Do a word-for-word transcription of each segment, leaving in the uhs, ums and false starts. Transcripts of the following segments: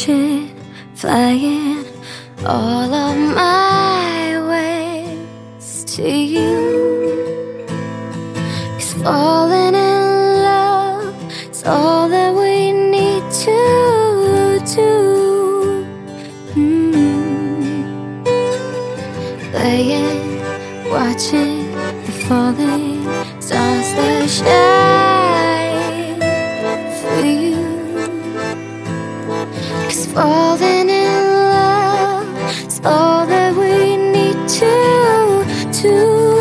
wishing, flying all of my ways to you. 'Cause falling in love is all that we need to do. mm. Laying, watching the falling stars that shine for you. Falling in love is all that we need to do.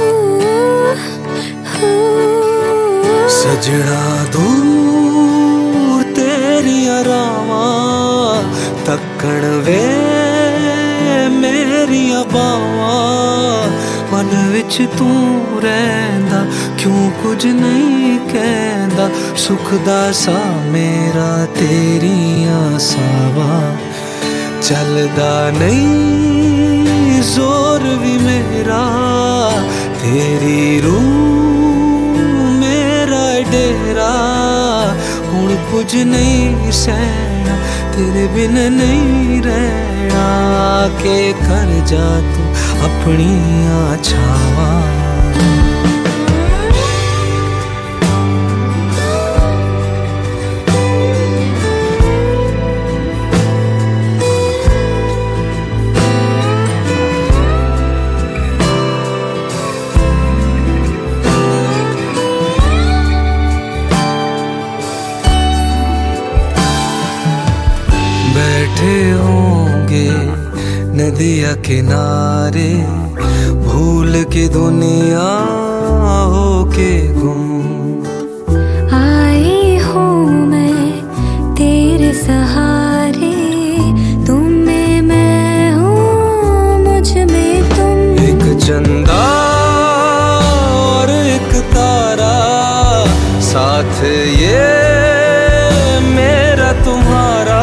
सजना दूर तेरिया रावां तक्कण वे मेरिया बावां मन विच तू रहिंदा क्यों कुछ नहीं कहंदा सुखदा सा मेरा तेरिया सावा चलदा नहीं जोर भी मेरा तेरी रूह मेरा डेरा हुण कुछ नहीं सहना तेरे बिन नहीं रहना के कर जा तू अपनी छावा बैठे होंगे नदिया किनारे भूल के दुनिया होके गुम आई हूँ मैं तेरे सहारे तुम में मैं हूँ मुझ में तुम एक चंदा और एक तारा साथ ये मेरा तुम्हारा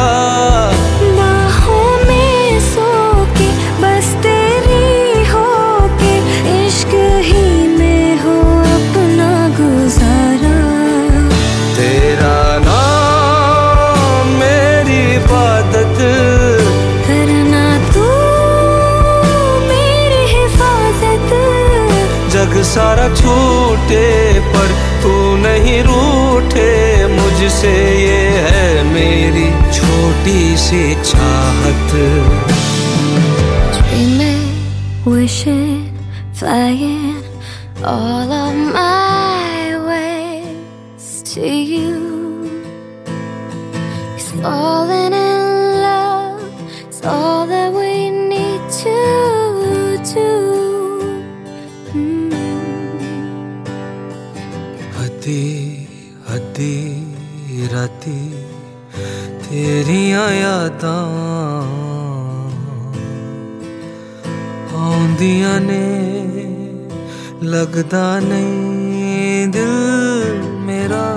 जग सारा छूटे पर तू नहीं रूठे मुझसे ये है मेरी छोटी सी चाहत Dreaming, wishing, flying all of my ways to you. 'Cause falling in love is all that we need to do. हदी हदी राती तेरिया यादां आउंदियां ने लगदा नहीं दिल मेरा